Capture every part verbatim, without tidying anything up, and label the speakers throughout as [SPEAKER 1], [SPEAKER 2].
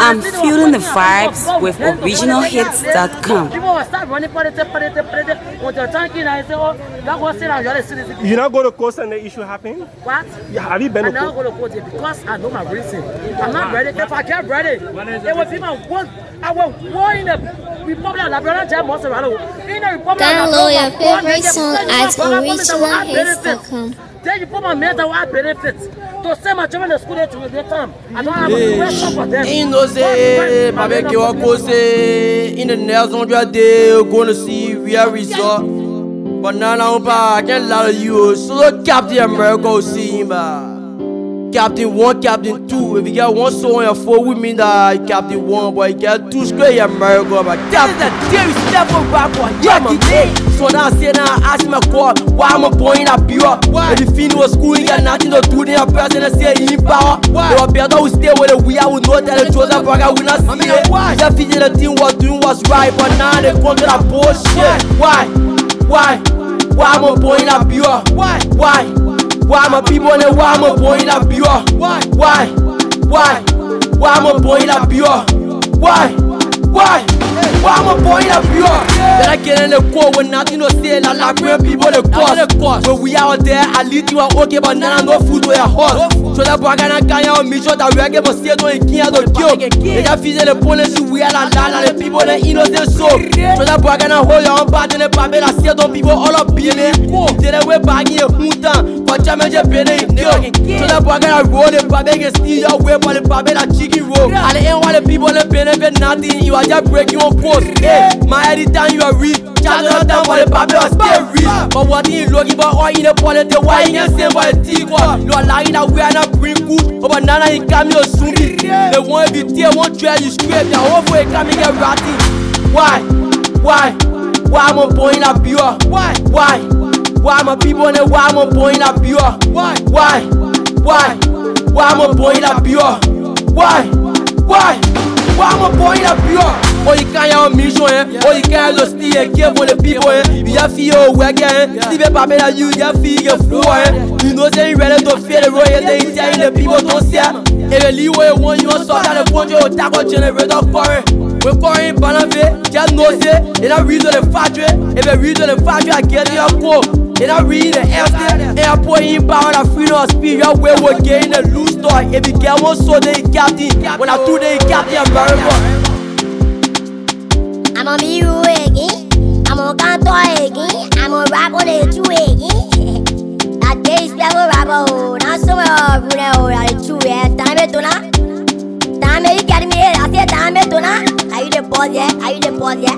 [SPEAKER 1] I'm feeling the vibes with original hits dot com.
[SPEAKER 2] You not go to coast and the issue happen?
[SPEAKER 3] What?
[SPEAKER 2] Yeah, have you been
[SPEAKER 3] I
[SPEAKER 2] to
[SPEAKER 3] never
[SPEAKER 2] coast?
[SPEAKER 3] go to court because I know my reason. I'm not ready. If I get ready, it will be my one. I will war in the Republic of Liberia.
[SPEAKER 4] Download your favorite song at original hits dot com.
[SPEAKER 3] Then you put my mental what benefits to send my children to school to the time. I don't have a question for them.
[SPEAKER 5] In those days, my baby was in the next hundred days, going to see real result. But now I can't lie to you. So Captain America see him. Captain one, Captain two. If you get one soul on your phone with me, that Captain one, but you get two straight America. But Captain, that there is never back one. Yeah, my day. So now I say now I ask my God, why am I born up pure? If you feel was school, you got nothing to do, then a person that say in power. They were better we stay with the we are, we know that the chosen brother will not see it. Just feel the thing was doing was right, but now they come to that bullshit. Why? Why? Why am I born up pure? Why? Why? Why my people and why am I born up pure? Why? Why? Why? Why am I born up pure? Why? Why? Why am I born up pure? Then I get in the court when nothing to say, like I bring people the cost. When we out there, I lead you are okay, but now I no food to your horse. So that boy can carry on me, so that we are going to stay on the king of the kill. They just feel the police, we are la la the people that innocent soul. So that boy can hold your own part in the paper, I see on people all up in it. Then we back in a mutant, but Jamaica penny kill. So that boy can roll the paper, can steal your way for the paper, that chicken roll. And the end, while the people that benefit nothing, you are just breaking your post. Hey, my anytime you are real, charge on time for the paper, stay real. But what you looking for, all in the politics, why you ain't saying for the tea? You are lying that we are not bring good, but banana in cameo soon. They want to be there, won't try you scrape. Now, hopefully, it can get ratty. Why? Why? Why am I born up pure? Why? Why? Why my people and why am I born up pure? Why? Why? Why? Why am I born up pure? Why? Why? Why am I born up pure? Oh, you can't have a mission, eh? Oh, you can't just stay and give for the people, eh? You have feel work, eh? See the paper that you have feel your flow, eh? You know, say you ready to feel the royal, they tell you the people don't say. If you leave where you want, you want to start the phone, you will tackle generator current. We're calling Banave, just know, say, they don't read the factory. If you read the factory, I get your call. They don't read the estate, airport in power, the freedom of speed, your way we're getting a loose story. If you get one, so they captain. When I do, they captain America.
[SPEAKER 4] I'm on be you again. I'm on canto again. I'm on rap on the two again. That day is never rap on. Now some of you know that two years. Time it to na. Time you get me. I say time it to na. Are you the boss yet? Are you the boss yet?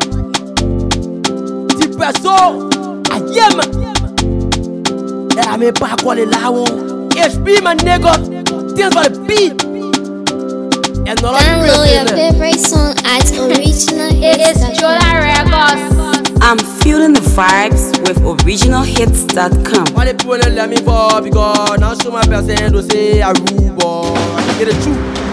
[SPEAKER 5] Depresso, I am. I'm a back on the loud. H P my nigga. Things for the beat.
[SPEAKER 4] Download your favorite song at original hits dot com.
[SPEAKER 1] I'm feeling the vibes with original hits dot com.
[SPEAKER 5] Why the people don't let me fall? Because now show my person to say I rule, boy. Get the truth.